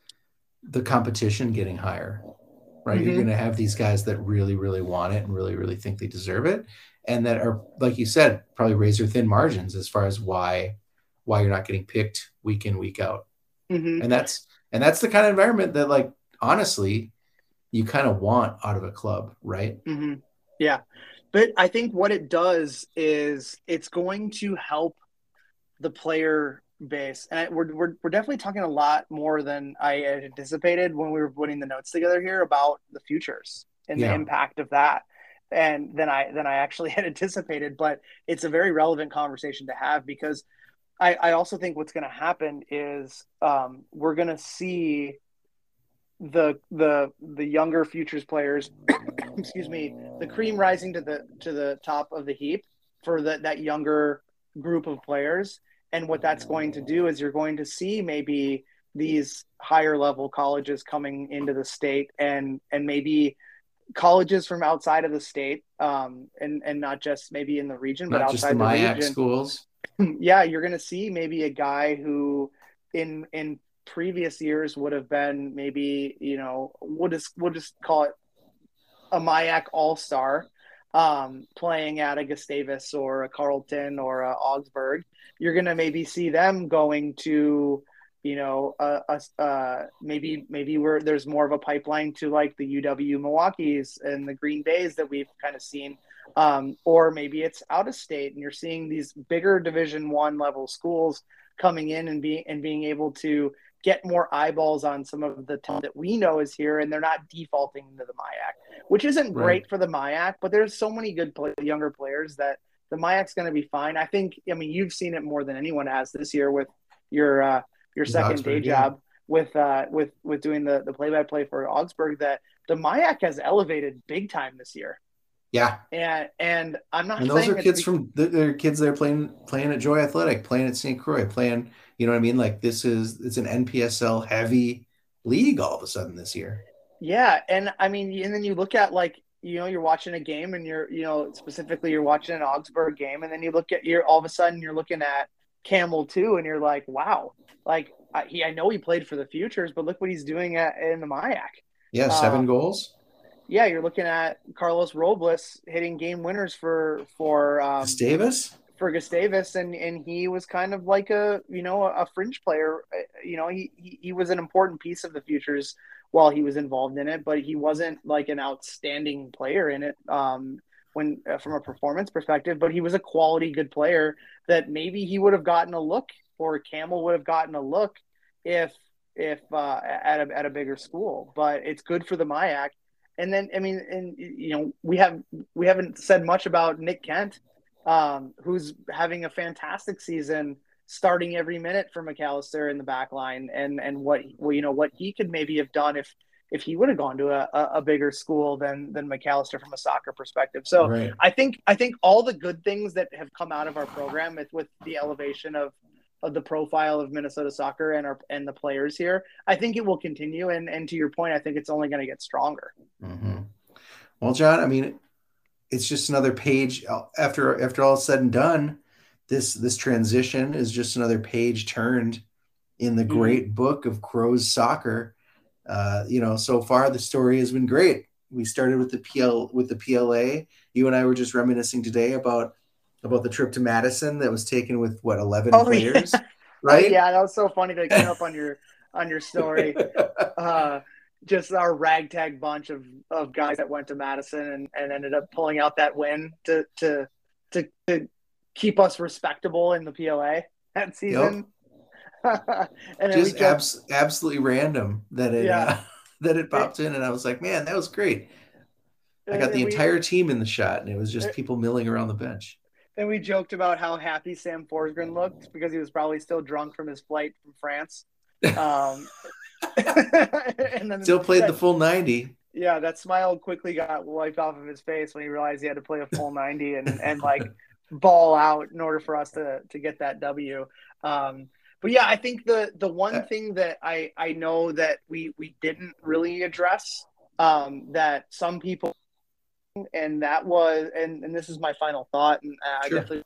the competition getting higher, right? Mm-hmm. You're going to have these guys that really, really want it and really, really think they deserve it, and that are, like you said, probably razor thin margins as far as why you're not getting picked week in, week out. Mm-hmm. And that's the kind of environment that, like, honestly, you kind of want out of a club, right? Mm-hmm. Yeah. But I think what it does is it's going to help the player base. And we're definitely talking a lot more than I had anticipated when we were putting the notes together here about the futures and the impact of that. And than I actually had anticipated, but it's a very relevant conversation to have, because I also think what's going to happen is we're going to see the younger futures players, excuse me, the cream rising to the top of the heap for that younger group of players. And what that's going to do is you're going to see maybe these higher level colleges coming into the state, and maybe colleges from outside of the state, and not just maybe in the region, but outside the region. Schools. Yeah, you're going to see maybe a guy who in previous years would have been maybe, you know, we'll just call it a MIAC all-star, playing at a Gustavus or a Carleton or a Augsburg. You're going to maybe see them going to, you know, maybe where there's more of a pipeline to, like, the UW Milwaukee's and the Green Bays that we've kind of seen. Or maybe it's out of state and you're seeing these bigger Division I level schools coming in and being able to get more eyeballs on some of the talent that we know is here, and they're not defaulting to the MIAC, which isn't great for the MIAC, but there's so many good younger players that the MIAC's going to be fine. I mean, you've seen it more than anyone has this year with your second day job with doing the play-by-play for Augsburg, that the MIAC has elevated big time this year. Yeah. And I'm not saying those are kids they're kids that are playing at Joy Athletic, playing at St. Croix, playing, you know what I mean? Like, it's an NPSL heavy league all of a sudden this year. Yeah. And I mean, and then you look at, like, you know, you're watching a game and specifically you're watching an Augsburg game, and then you look at all of a sudden you're looking at Camel too, and you're like, wow, like I know he played for the Futures, but look what he's doing in the MIAC. Yeah. 7 goals. Yeah, you're looking at Carlos Robles hitting game winners for Gustavus. For Gustavus, and he was kind of like a fringe player. You know, he was an important piece of the Futures while he was involved in it, but he wasn't like an outstanding player in it when from a performance perspective. But he was a quality good player that maybe he would have gotten a look, or Camel would have gotten a look if at a bigger school. But it's good for the MIAC. And then, I mean, and, you know, we haven't said much about Nick Kent, who's having a fantastic season, starting every minute for McAllister in the back line, and what he could maybe have done if he would have gone to a bigger school than McAllister from a soccer perspective. So right. I think all the good things that have come out of our program with the elevation of the profile of Minnesota soccer and the players here, I think it will continue. And to your point, I think it's only going to get stronger. Mm-hmm. Well, John, I mean, it's just another page after all is said and done. This transition is just another page turned in the great book of Crows soccer. So far the story has been great. We started with the PLA. You and I were just reminiscing today about the trip to Madison that was taken with 11 players, right? Yeah, that was so funny that it came up on your story. Just our ragtag bunch of guys that went to Madison and ended up pulling out that win to keep us respectable in the PLA that season. Yep. And just absolutely random that it popped in, and I was like, man, that was great. I got the entire team in the shot, and it was just people milling around the bench. And we joked about how happy Sam Forsgren looked because he was probably still drunk from his flight from France. And then still played the full 90. Yeah, that smile quickly got wiped off of his face when he realized he had to play a full 90 and like ball out in order for us to get that W. But yeah, I think the one thing that I know that we didn't really address that some people, and that was, and this is my final thought, and I definitely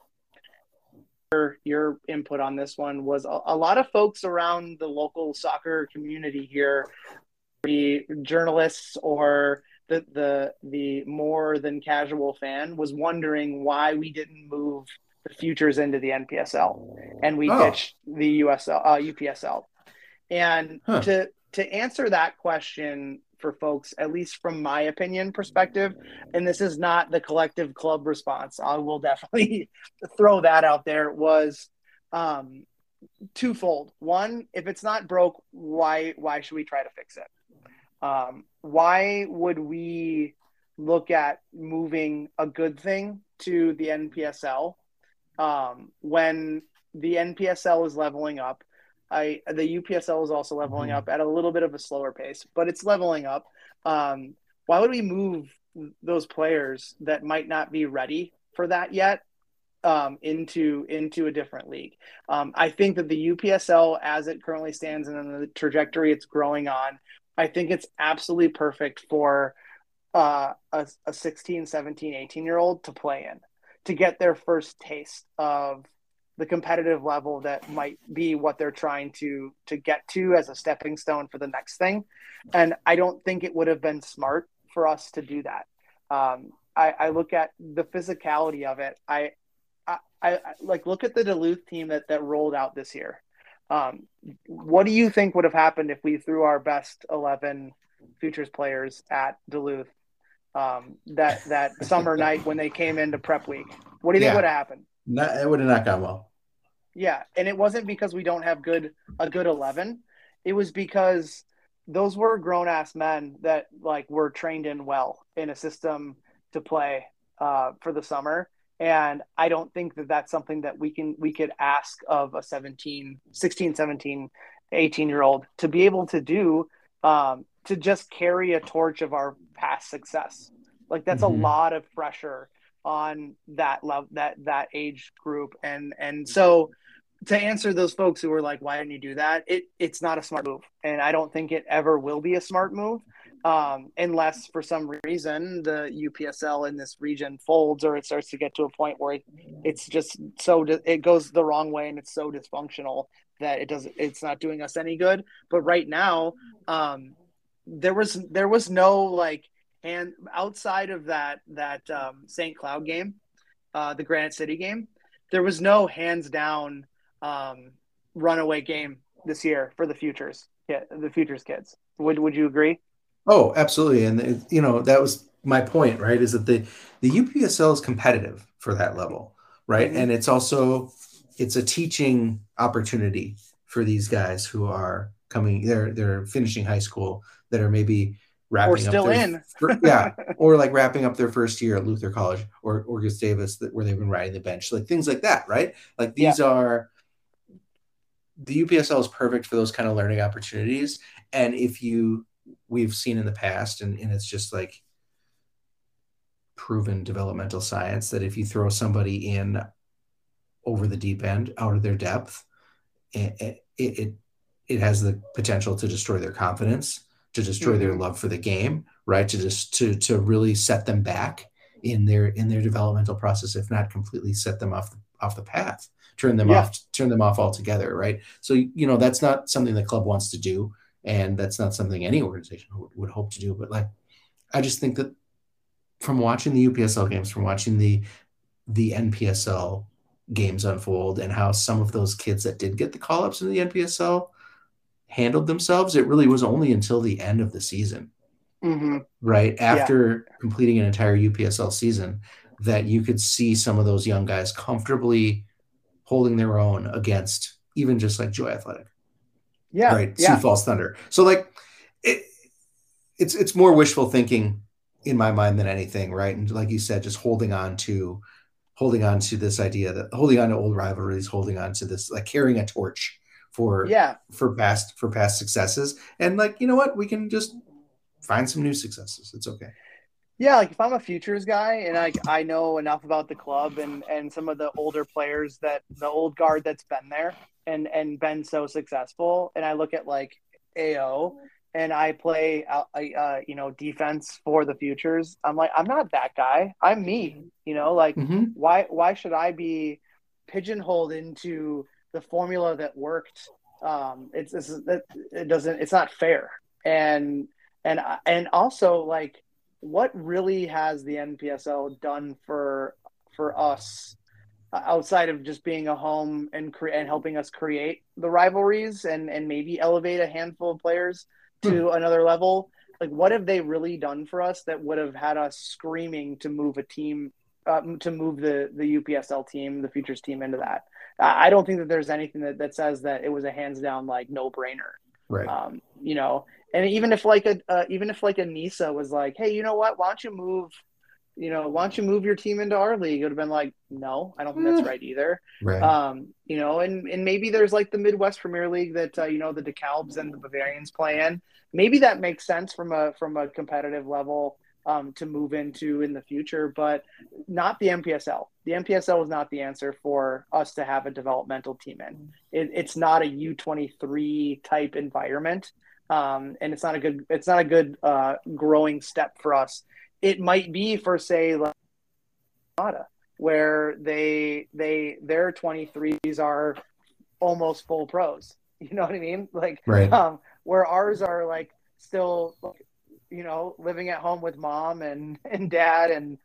your input on this one was a lot of folks around the local soccer community here, the journalists or the more than casual fan, was wondering why we didn't move the futures into the NPSL and we ditched the UPSL. And to answer that question for folks, at least from my opinion perspective, and this is not the collective club response, I will definitely throw that out there, was twofold. One, if it's not broke, why should we try to fix it? Why would we look at moving a good thing to the NPSL when the NPSL is leveling up? The UPSL is also leveling up at a little bit of a slower pace, but it's leveling up. Why would we move those players that might not be ready for that yet into a different league? I think that the UPSL, as it currently stands and the trajectory it's growing on, I think it's absolutely perfect for a 16, 17, 18-year-old to play in, to get their first taste of the competitive level that might be what they're trying to get to as a stepping stone for the next thing. And I don't think it would have been smart for us to do that. I look at the physicality of it. I like, look at the Duluth team that rolled out this year. What do you think would have happened if we threw our best 11 futures players at Duluth that summer night when they came into prep week? What do you think would have happened? It would have not gone well. Yeah, and it wasn't because we don't have a good 11. It was because those were grown-ass men that like were trained in well in a system to play for the summer. And I don't think that that's something that we could ask of a 16, 17, 18-year-old to be able to do, to just carry a torch of our past success. Like, that's a lot of pressure on that age group. And so to answer those folks who were like, why didn't you do that? It's not a smart move. And I don't think it ever will be a smart move. Unless for some reason the UPSL in this region folds, or it starts to get to a point where it's just it goes the wrong way and it's so dysfunctional that it's not doing us any good. But right now, there was no like, and outside of that St. Cloud game, the Granite City game, there was no hands down runaway game this year for the futures kids. Would you agree? Oh, absolutely. And, that was my point, right? Is that the UPSL is competitive for that level, right? Mm-hmm. And it's a teaching opportunity for these guys who are they're finishing high school, that are maybe wrapping or like wrapping up their first year at Luther College or Gustavus, where they've been riding the bench, like things like that, right? Like these are, the UPSL is perfect for those kind of learning opportunities. And we've seen in the past, and it's just like proven developmental science, that if you throw somebody in over the deep end, out of their depth, it has the potential to destroy their confidence, to destroy their love for the game, right? To really set them back in their developmental process, if not completely set them off the path, turn them off altogether, right? So, that's not something the club wants to do. And that's not something any organization would hope to do. But like, I just think that from watching the UPSL games, from watching the NPSL games unfold, and how some of those kids that did get the call-ups in the NPSL handled themselves, it really was only until the end of the season, right? After completing an entire UPSL season, that you could see some of those young guys comfortably holding their own against even just like Joy Athletic. Yeah. Right. Sioux Falls Thunder. So like it's more wishful thinking in my mind than anything. Right. And like you said, just holding on to holding on to this idea, that holding on to old rivalries, holding on to this, like carrying a torch for past successes. And like, you know what, we can just find some new successes. It's okay. Yeah, like if I'm a futures guy and I know enough about the club and some of the older players, that the old guard that's been there and been so successful, and I look at like AO and I play defense for the futures, I'm like, I'm not that guy. I'm me. Like why should I be pigeonholed into the formula that worked? It's not fair. And also, like, what really has the NPSL done for us outside of just being a home and helping us create the rivalries and maybe elevate a handful of players to another level? Like, what have they really done for us that would have had us screaming to move a team, to move the UPSL team, the futures team, into that? I don't think that there's anything that says that it was a hands down, like, no brainer. Right. And even if like a Nisa was like, hey, you know what? Why don't you move your team into our league? It would have been like, no, I don't think that's right either. Right. And maybe there's like the Midwest Premier League that, the DeKalbs and the Bavarians play in. Maybe that makes sense from a competitive level to move into in the future, but not the NPSL. The NPSL is not the answer for us to have a developmental team in. It's not a U23 type environment. And it's not a good growing step for us. It might be for, say, like Canada, where their 23s are almost full pros. You know what I mean? Like, right. Where ours are like still, living at home with mom and dad and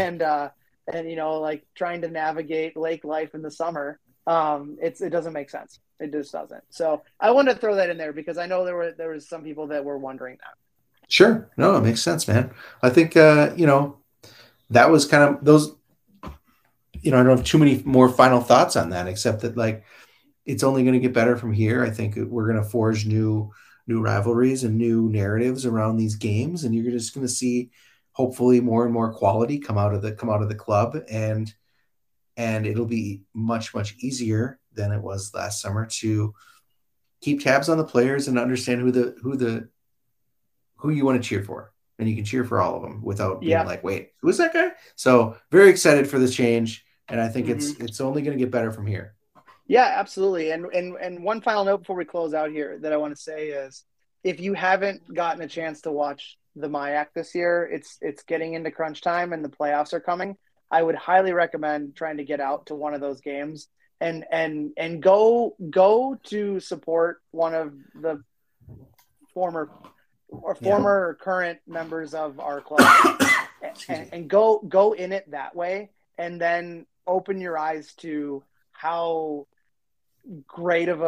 like trying to navigate lake life in the summer. It doesn't make sense. It just doesn't. So I wanted to throw that in there because I know there was some people that were wondering that. Sure. No, it makes sense, man. I think, that was kind of those, I don't have too many more final thoughts on that, except that, like, it's only going to get better from here. I think we're going to forge new rivalries and new narratives around these games. And you're just going to see hopefully more and more quality come out of the club. And it'll be much, much easier than it was last summer to keep tabs on the players and understand who you want to cheer for. And you can cheer for all of them without being like, wait, who is that guy? So very excited for this change. And I think it's only going to get better from here. Yeah, absolutely. And one final note before we close out here that I want to say is, if you haven't gotten a chance to watch the MIAC this year, it's getting into crunch time and the playoffs are coming. I would highly recommend trying to get out to one of those games and go to support one of the former or current members of our club and go in it that way, and then open your eyes to how great of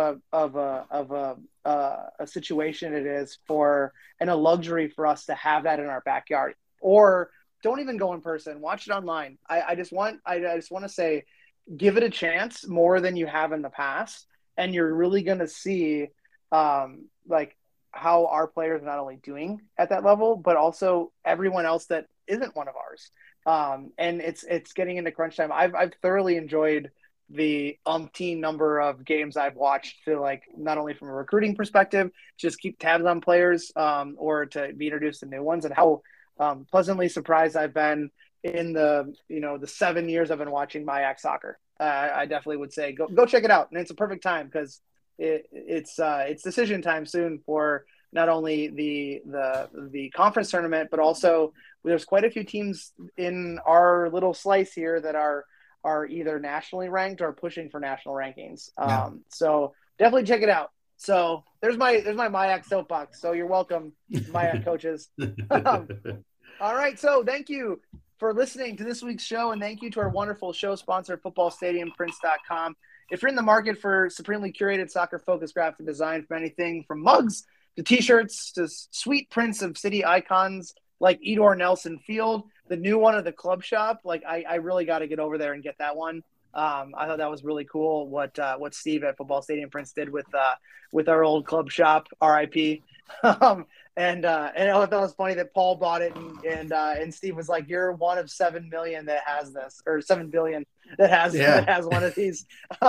a situation it is and a luxury for us to have that in our backyard. Or don't even go in person, watch it online. I just want to say, give it a chance more than you have in the past, and you're really going to see like how our players are not only doing at that level, but also everyone else that isn't one of ours. And it's getting into crunch time. I've thoroughly enjoyed the umpteen number of games I've watched, to, like, not only from a recruiting perspective, just keep tabs on players, or to be introduced to new ones, and how pleasantly surprised I've been in the 7 years I've been watching MIAC soccer. I definitely would say go check it out, and it's a perfect time because it's decision time soon for not only the conference tournament, but also there's quite a few teams in our little slice here that are either nationally ranked or pushing for national rankings. So definitely check it out. So there's my MIAC soapbox. So you're welcome, MIAC coaches. All right. So thank you for listening to this week's show, and thank you to our wonderful show sponsor, footballstadiumprints.com. If you're in the market for supremely curated soccer-focused graphic design, from anything from mugs to T-shirts to sweet prints of city icons like Edor Nelson Field, the new one of the club shop, like I really got to get over there and get that one. I thought that was really cool what Steve at Football Stadium Prints did with our old club shop, RIP. And I thought it was funny that Paul bought it and Steve was like, "You're one of 7 million that has this, or 7 billion that has one of these.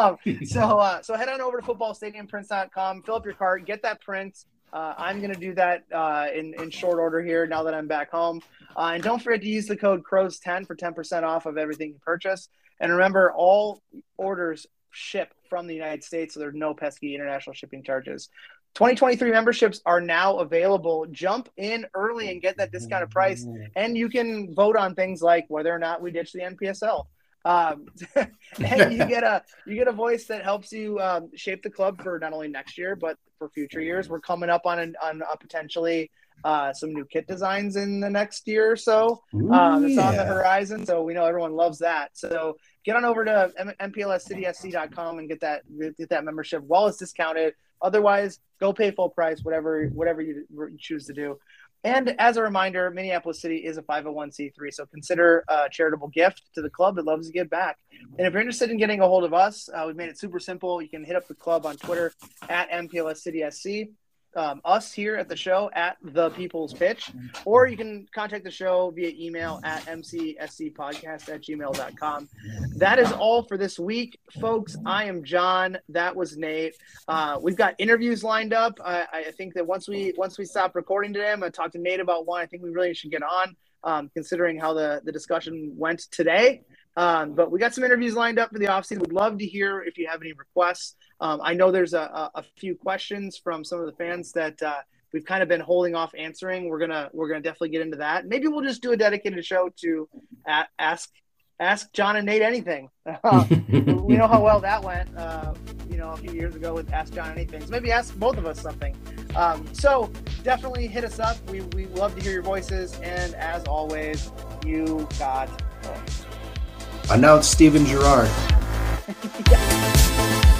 So head on over to footballstadiumprints.com, fill up your cart, get that print. I'm going to do that in short order here now that I'm back home. And don't forget to use the code CROWS10 for 10% off of everything you purchase. And remember, all orders ship from the United States, so there's no pesky international shipping charges. 2023 memberships are now available. Jump in early and get that discounted price. And you can vote on things like whether or not we ditch the NPSL. And you get a voice that helps you shape the club for not only next year but for future years. We're coming up on potentially some new kit designs in the next year or so. It's on the horizon, so we know everyone loves that. So get on over to mplscitysc.com and get that membership while it's discounted. Otherwise, go pay full price, whatever you choose to do. And as a reminder, Minneapolis City is a 501c3, so consider a charitable gift to the club that loves to give back. And if you're interested in getting a hold of us, we've made it super simple. You can hit up the club on Twitter at MPLSCitySC, us here at the show at The People's Pitch, or you can contact the show via email at mcscpodcast@gmail.com. That is all for this week, folks. I am John. That was Nate. We've got interviews lined up. I think that once we stop recording today, I'm going to talk to Nate about one I think we really should get on, considering how the discussion went today. But we got some interviews lined up for the offseason. We'd love to hear if you have any requests. I know there's a few questions from some of the fans that we've kind of been holding off answering. We're gonna definitely get into that. Maybe we'll just do a dedicated show to ask John and Nate anything. We know how well that went, a few years ago with Ask John Anything. So maybe ask both of us something. So definitely hit us up. We love to hear your voices. And as always, you got. Announce Steven Gerrard. Yeah.